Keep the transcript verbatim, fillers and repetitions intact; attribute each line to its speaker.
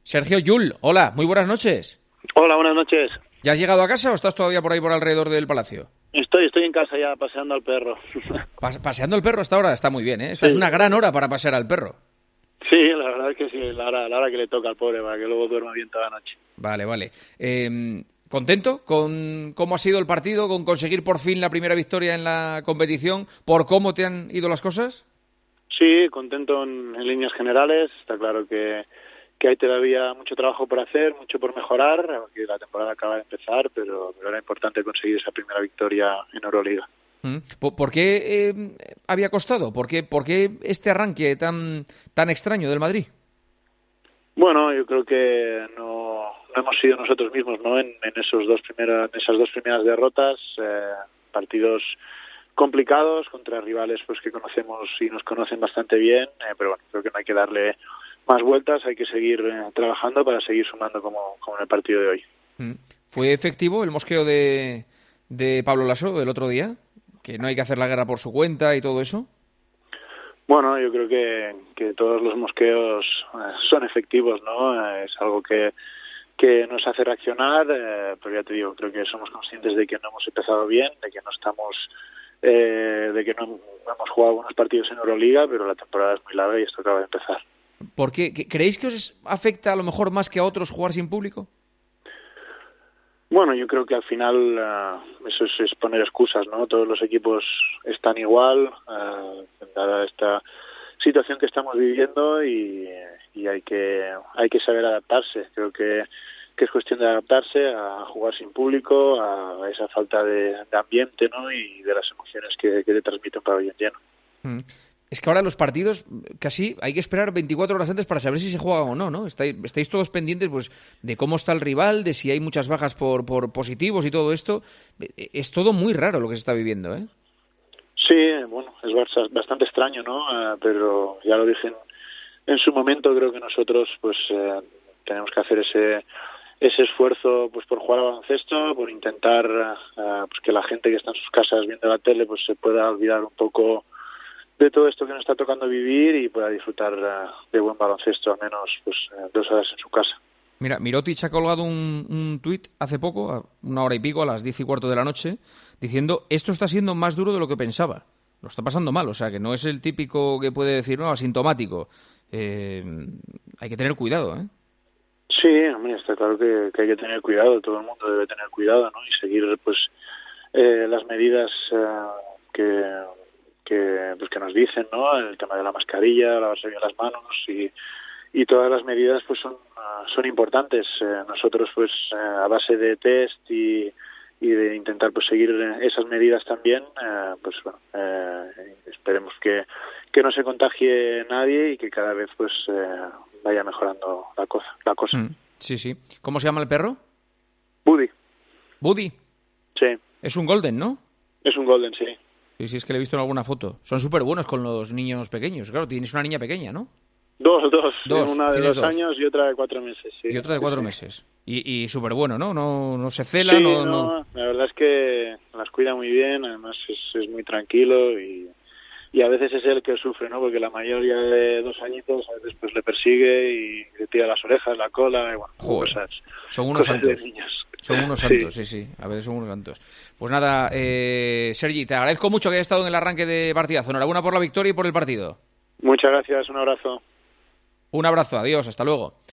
Speaker 1: Sergio Llull, hola, muy buenas noches.
Speaker 2: Hola, buenas noches.
Speaker 1: ¿Ya has llegado a casa o estás todavía por ahí por alrededor del palacio?
Speaker 2: Estoy, estoy en casa ya paseando al perro.
Speaker 1: Pas- paseando el perro hasta ahora está muy bien, ¿eh? Esta
Speaker 2: Sí.
Speaker 1: es una gran hora para pasear al perro.
Speaker 2: Sí, la verdad es que sí, la hora, la hora que le toca al pobre para que luego duerma bien toda la noche.
Speaker 1: Vale, vale. Eh, ¿Contento con cómo ha sido el partido, con conseguir por fin la primera victoria en la competición, por cómo te han ido las cosas?
Speaker 2: Sí, contento en, en líneas generales. Está claro que, que hay todavía mucho trabajo por hacer, mucho por mejorar, porque la temporada acaba de empezar, pero, pero era importante conseguir esa primera victoria en Euroliga.
Speaker 1: Mm. ¿Por, por qué eh, había costado? ¿Por qué, por qué este arranque tan, tan extraño del Madrid?
Speaker 2: Bueno, yo creo que no, no hemos sido nosotros mismos, ¿no? En, en esos dos primeras, en esas dos primeras derrotas, eh, partidos complicados contra rivales pues que conocemos y nos conocen bastante bien, eh, pero bueno, creo que no hay que darle más vueltas, hay que seguir eh, trabajando para seguir sumando como, como en el partido de hoy.
Speaker 1: Mm. ¿Fue efectivo el mosqueo de, de Pablo Laso del otro día? ¿Que no hay que hacer la guerra por su cuenta y todo eso?
Speaker 2: Bueno, yo creo que, que todos los mosqueos eh, son efectivos, ¿no? Eh, es algo que, que nos hace reaccionar, eh, pero ya te digo, creo que somos conscientes de que no hemos empezado bien, de que no estamos, eh, de que no, no hemos jugado buenos partidos en Euroliga, pero la temporada es muy larga y esto acaba de empezar.
Speaker 1: ¿Por qué? ¿Creéis que os afecta a lo mejor más que a otros jugar sin público?
Speaker 2: Bueno, yo creo que al final uh, eso es, es poner excusas, ¿no? Todos los equipos están igual, uh, dada esta situación que estamos viviendo y, y hay que hay que saber adaptarse. Creo que, que es cuestión de adaptarse a jugar sin público, a esa falta de, de ambiente, ¿no? Y de las emociones que, que te transmite un pabellón lleno.
Speaker 1: Mm. Es que ahora los partidos casi hay que esperar veinticuatro horas antes para saber si se juega o no, ¿no? Estáis, estáis todos pendientes pues de cómo está el rival, de si hay muchas bajas por, por positivos y todo esto. Es todo muy raro lo que se está viviendo, ¿eh?
Speaker 2: Sí, bueno, es bastante extraño, ¿no? Uh, pero ya lo dije en, en su momento, creo que nosotros pues eh, tenemos que hacer ese ese esfuerzo pues por jugar al baloncesto, por intentar uh, pues que la gente que está en sus casas viendo la tele pues se pueda olvidar un poco de todo esto que nos está tocando vivir y pueda disfrutar uh, de buen baloncesto, al menos pues uh, dos horas en su casa.
Speaker 1: Mira, Mirotic ha colgado un, un tuit hace poco, a una hora y pico, a las diez y cuarto de la noche, diciendo esto está siendo más duro de lo que pensaba. Lo está pasando mal, o sea, que no es el típico que puede decir, no, asintomático. Eh, hay que tener cuidado, ¿eh?
Speaker 2: Sí, hombre, está claro que, que hay que tener cuidado, todo el mundo debe tener cuidado, ¿no? Y seguir, pues, eh, las medidas uh, que... que pues que nos dicen, ¿no? El tema de la mascarilla, lavarse bien las manos y, y todas las medidas pues son uh, son importantes. Eh, nosotros pues eh, a base de test y, y de intentar pues seguir esas medidas también, eh, pues bueno, eh, esperemos que que no se contagie nadie y que cada vez pues eh, vaya mejorando la cosa, la cosa.
Speaker 1: Mm, sí, sí. ¿Cómo se llama el perro?
Speaker 2: Buddy.
Speaker 1: Buddy.
Speaker 2: Sí.
Speaker 1: Es un golden, ¿no?
Speaker 2: Es un golden, sí.
Speaker 1: Sí, sí, es que le he visto en alguna foto. Son súper buenos con los niños pequeños. Claro, tienes una niña pequeña, ¿no?
Speaker 2: Dos, dos.
Speaker 1: Dos,
Speaker 2: Una de
Speaker 1: tienes
Speaker 2: dos,
Speaker 1: dos.
Speaker 2: años y otra de cuatro meses. Sí.
Speaker 1: Y otra de cuatro
Speaker 2: Sí.
Speaker 1: meses. Y, y súper bueno, ¿no? ¿no? No se cela,
Speaker 2: Sí,
Speaker 1: no,
Speaker 2: no,
Speaker 1: no...
Speaker 2: la verdad es que las cuida muy bien, además es, es muy tranquilo y, y a veces es él que sufre, ¿no? Porque la mayoría de dos añitos a veces pues le persigue y le tira las orejas, la cola y bueno,
Speaker 1: Joder,
Speaker 2: cosas,
Speaker 1: son unos
Speaker 2: cosas
Speaker 1: santos.
Speaker 2: de niños.
Speaker 1: Son unos santos, sí, sí, a veces son unos santos. Pues nada, eh, Sergi, te agradezco mucho que hayas estado en el arranque de partidazo. Enhorabuena por la victoria y por el partido.
Speaker 2: Muchas gracias, un abrazo.
Speaker 1: Un abrazo, adiós, hasta luego.